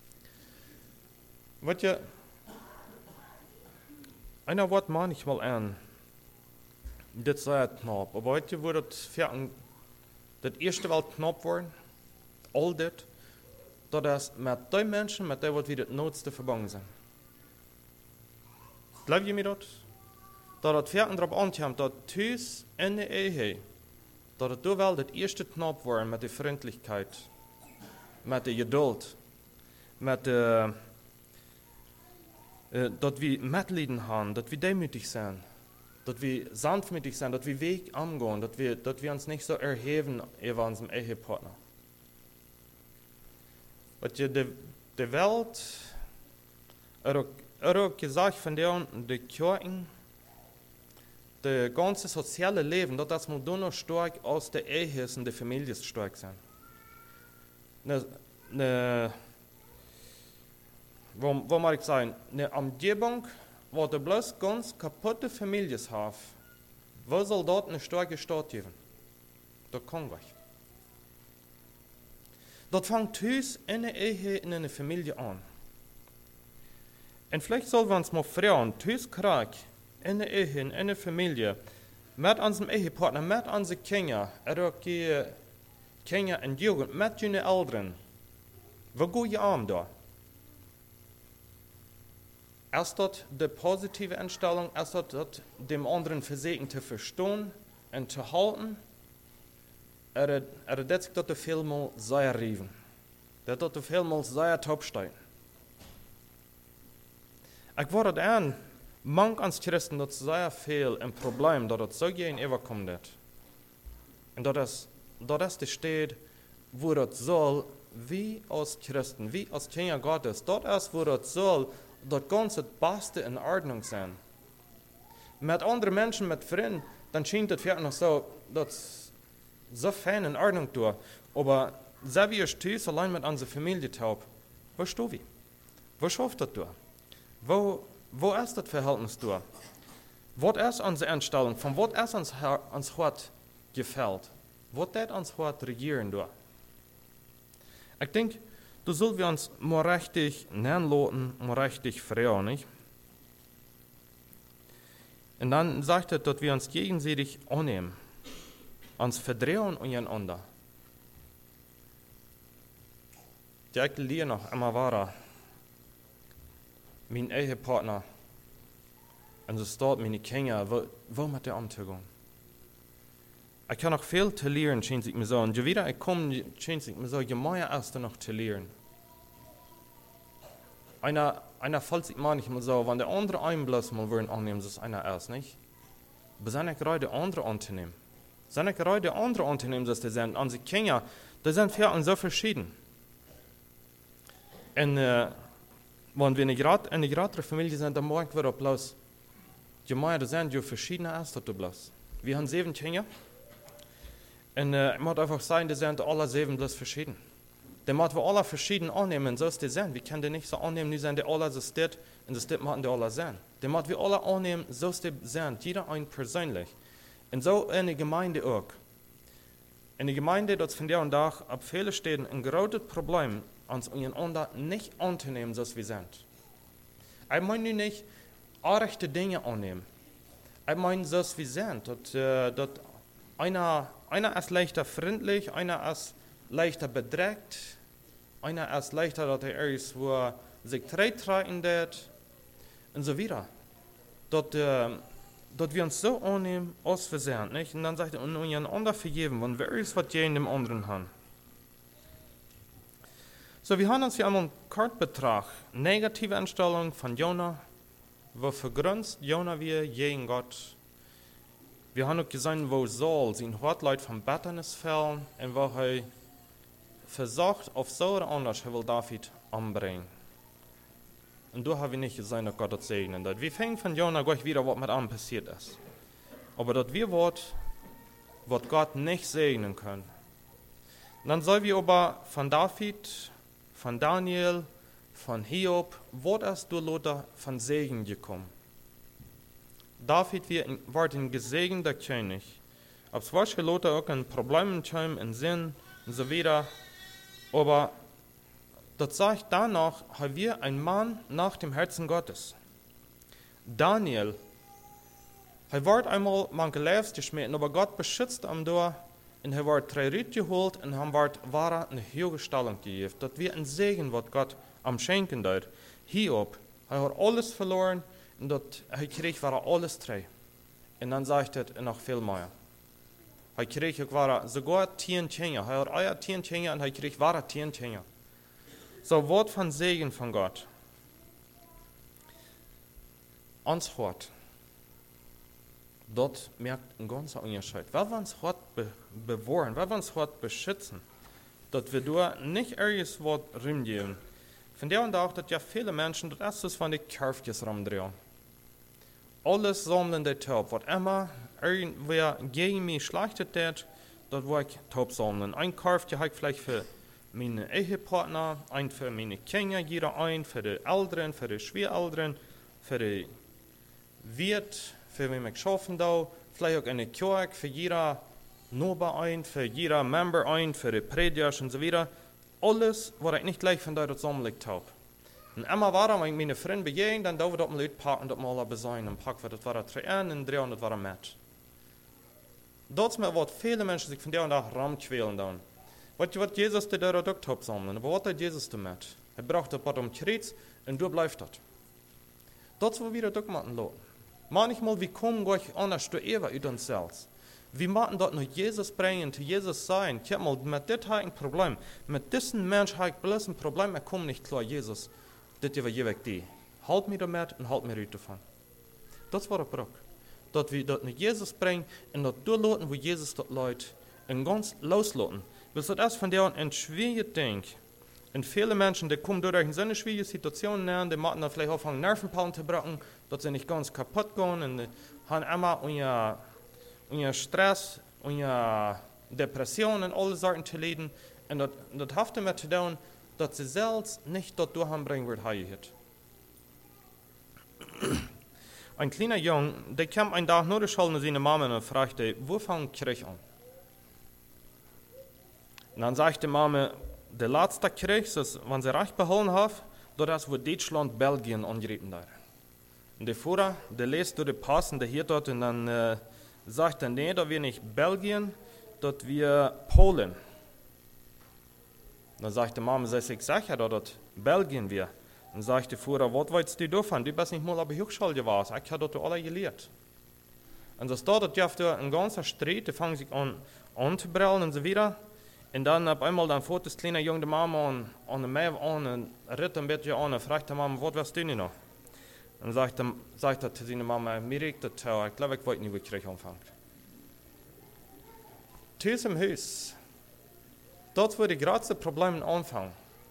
A: Wat je, einer Wort manchmal an, das sei knapp, aber heute wurde das erste Welt knapp worden, all das mit den Menschen, mit denen wir das Notste verbunden sind. Glaubt ihr mir das? Dass das Vierten darauf ankommt, dass Tüß in der Ehe, dass es da wel das erste knapp war mit der Freundlichkeit, mit der Geduld, mit der dass wir Mitleiden haben, dass wir demütig sind, dass wir sanftmütig sind, dass wir Weg angehen, dass wir uns nicht so erheben über unseren Ehepartner. Weil die Welt, auch gesagt von die Kirchen, das ganze soziale Leben, das muss nur noch stark aus der Ehe und der Familie stark sein. Wo mag ich sagen, eine Umgebung, wo du bloß ganz kaputte Familien hast, wo soll dort eine starke Stadt geben? Das kann nicht. Das fängt Hus in der Ehe, in einer Familie an. Und vielleicht sollen wir uns mal fragen, Hus Krieg in der Ehe, in einer Familie, mit unserem Ehepartner, mit unseren Kindern, Kinder und Jugend, mit den Eltern, wo geht ihr an da? Ist das die positive Einstellung, ist das dem anderen Versagen zu verstehen und zu halten? Oder das sich das vielmal sehr riven? Das vielmal sehr topsteigen? Ich würde an, manch ans Christen, das sehr viel ein Problem, dass das so gehen überkommt. Und das ist die Stadt, wo das soll, wie als Christen, wie als Kinder Gottes, das ist, wo das soll, das ganze Beste in Ordnung sein. Mit anderen Menschen, mit Freunden, dann scheint das vielleicht noch so, das so fein in Ordnung tun. Aber wenn wir stehen, allein mit unserer Familie taub, wo stehen wir? Wo schafft das du? Wo ist das Verhältnis du? Was ist unsere Einstellung? Von was ist uns Hart gefällt? Was wird uns Hart regieren du? Ich denke, da sollen wir uns mal richtig nennen lassen, mal richtig freuen, nicht? Und dann sagt er, dass wir uns gegenseitig annehmen, uns verdrehen untereinander. Die erklären noch einmal war mein Ehepartner, und so steht meine Kinder, wo mit der Antögung? Ich kann noch viel zu lernen, scheint sich mir so. Und je wieder ich komme, scheint sich mir so, je mehr ist noch zu lernen. einer fällt sich manchmal so, wenn der andere einbläst mal wollen annehmen, das ist einer erst, nicht? Aber sind nicht gerade andere anzunehmen. Sind nicht gerade andere anzunehmen, dass die sind, an sich Kinder, die sind für uns so verschieden. Und wenn wir in eine gerade Familie sind, dann merken wir bloß, die Meier, die sind ja verschiedene erst, bloß. Wir haben 7 Kinder. Und ich muss einfach sagen, die sind alle 7 bloß verschieden. Die müssen wir alle verschieden annehmen, so ist die sind. Wir können die nicht so annehmen, die sind die alle so steht, und das steht müssen die alle sein. Die müssen wir alle annehmen, so ist die sind, jeder ein persönlich. Und so in der Gemeinde auch. In der Gemeinde, das von der und Tag ab vielen Städten ein großes Problem, uns untereinander nicht anzunehmen, so wie wir sind. Ich meine nicht, rechte Dinge annehmen. Ich meine, so wie wir sind. Dass einer ist leichter freundlich, einer ist leichter bedreckt, einer ist leichter, dass er irgendwo sich treten wird und so weiter. Dass wir uns so annehmen, als wir sind, nicht? Und dann sagt er, und einander vergeben, wenn wir alles, was jeden dem anderen haben. So, wir haben uns hier einmal einen Kartbetrag, negative Einstellung von Jona, wo vergrünzt Jona wir gegen Gott. Wir haben auch gesehen, wo Saul sein Hartleid vom Betternis fällt und wo er versucht, auf so oder anders, er will David umbringen. Und da haben wir nicht gesehen, dass Gott das segnen wird. Wir fangen von Jona gleich wieder, was mit ihm passiert ist. Aber dass wir was Gott nicht segnen können. Und dann sollen wir aber von David, von Daniel, von Hiob, was ist durch Lothar von Segen gekommen. David war ein gesegneter König. Ob es war Lothar auch ein Problem im Sinn und so weiter. Aber das sagt danach, haben wir einen Mann nach dem Herzen Gottes. Daniel, er wird einmal manche Leben geschmissen, aber Gott beschützt ihn da und er wird 3 Ried geholt und er war eine hohe Stellung gegeben. Das wir ein Segen, was Gott am Schenken dort. Hiob, er hat alles verloren und er kriegt alles 3. Und dann sagt er noch viel mehr. Er kriegt sogar 10 Kinder. Er hat 10 Kinder und er kriegt 10 Kinder. So, Wort von Segen von Gott. Uns Hort. Dort merkt ein ganzer Unterschied. Weil wir uns Hort bewahren, weil wir uns Hort beschützen, dass wir da nicht irgendwas rumgeben. Von der und auch, dass ja viele Menschen das erste von den Körfjes rumdrehen. Alles sammeln der Taub. Was immer irgendwer gegen mich schlachtet wird, das will ich Taub sammeln. Ein Körfje habe ich vielleicht für meine Ehepartner, ein für meine Kinder, jeder ein für die Älteren, für die Schwiegereltern, für die Wirt, für wen ich schaffen da, vielleicht auch eine Kirche, für jeder Nober ein, für jeder Member ein, für die Prediger und so weiter. Alles, was ich nicht gleich von dort sammle ich taub. Und immer war wenn ich meine Freunde begegne, dann dauert das mal Leute packen und mal besein und packen, das war 3 und 300 war mit. Das ist mir, was viele Menschen sich von der und da ramquälen dann. Was Jesus der dort auch taub sammeln, aber was hat Jesus damit? Er braucht das was Kreuz und du bleibst das. Das wo wir das machen lassen. Manchmal, wir kommen gleich anders zu Eva in uns selbst. Wir machen das nach Jesus bringen, zu Jesus sein. Ich habe mal mit dem ein Problem. Mit diesem Mensch habe ich bloß ein Problem, ich komme nicht klar, Jesus. Das ist je weg die. Halt mir damit und halt mir raus davon. Das war der Bruch. Dass wir das nach Jesus bringen und das durchlassen, wo Jesus das Leute und ganz loslassen. Weil das ist von der ein schwieriges Ding. Und viele Menschen, die kommen durch so eine schwierige Situation näher, die machen dann vielleicht anfangen, Nervenpausen zu brechen, dass sie nicht ganz kaputt gehen und haben immer unter Stress, unter Depression und alle Sorten zu leiden. Und das hat damit zu tun, dass sie selbst nicht dort durchbringen wird, hier. Ein kleiner Junge, der kam einen Tag nur die Schule und seine Mama und fragte, wo fängt Krieg an? Und dann sagte die Mama, der letzte Krieg, wenn sie Recht behalten haben, das ist, wo Deutschland Belgien angegriffen hat. Und der Führer, der liest durch die Pass und der hier dort und dann sagt er, nee, das wir nicht Belgien, das wir Polen. Dann sagt die Mama, sei sich sicher, dass das Belgien wir. Dann sagt der Führer, was willst du davon? Du bist nicht mal auf der Hochschule gewesen, ich habe das alle gelehrt. Und das dauert ja für ein ganzer Streit, die fangen sich an zu brüllen und so weiter. Und dann auf einmal dann fährt das kleine junge Mama an der Meer an und ritt ein bisschen an und fragt die Mama, was wirst du denn noch? Und sagt er zu seiner Mama, mir regt das Tau, ich glaube, ich weiß nicht, wie ich Krieg anfange. Tüß im Haus, dort wo die größten Probleme anfangen.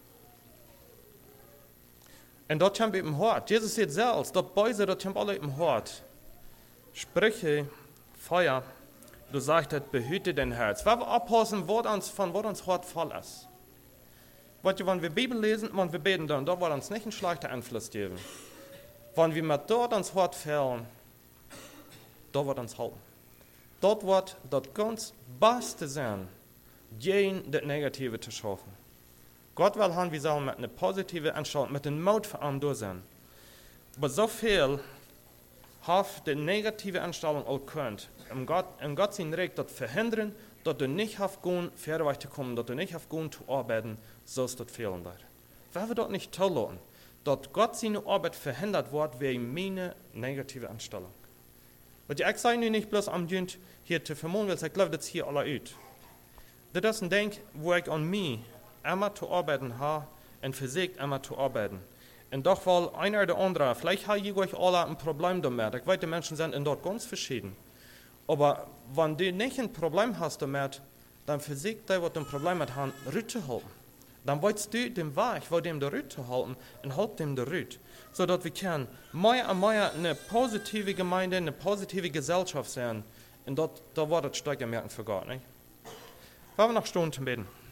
A: Und dort kommt eben hart. Jesus sagt selbst, dort Beise, dort kommt alle eben hart. Sprüche, Feuer, du sagst, behüte dein Herz. Wenn wir abpassen, von was uns hart voll ist. Weißt du, wenn wir Bibel lesen, wenn wir beten, dann wird uns nicht ein schlechter Einfluss geben. Wenn wir mit dort uns hart fällen, da wird uns halten. Dort wird das ganz Beste sein, gegen das Negative zu schaffen. Gott will haben, wir sollen mit einer positiven Einstellung, mit dem Mut für einen durch sein. Aber so viel hat die negative Einstellung auch könnt. Und Gott sein Recht das verhindern, dass du nicht auf gehen, fair zu kommen, dass du nicht auf gehen zu arbeiten, so ist das fehlen wird. Wenn wir dort nicht tolerieren, dass Gott seine Arbeit verhindert wird wegen meiner negativen Einstellung. Und ich sage nicht bloß am Jünd hier zu vermuten, weil ich glaube, das hier alle ut. Das ist ein Ding, wo ich an mich immer zu arbeiten habe und versucht immer zu arbeiten. Und doch weil einer oder andere, vielleicht habe ich euch alle ein Problem damit. Ich weiß, die Menschen sind dort ganz verschieden. Aber wenn du nicht ein Problem hast damit, dann versucht der, was ein Problem hat, Rüt zu halten. Dann weißt du den Weg, wo dem der Rüt zu halten und halt dem der Rüt. Sodass wir können mehr und mehr eine positive Gemeinde, eine positive Gesellschaft sein. Und da wird das stärker merken für Gott. Nicht? Wollen wir noch Stunden beten?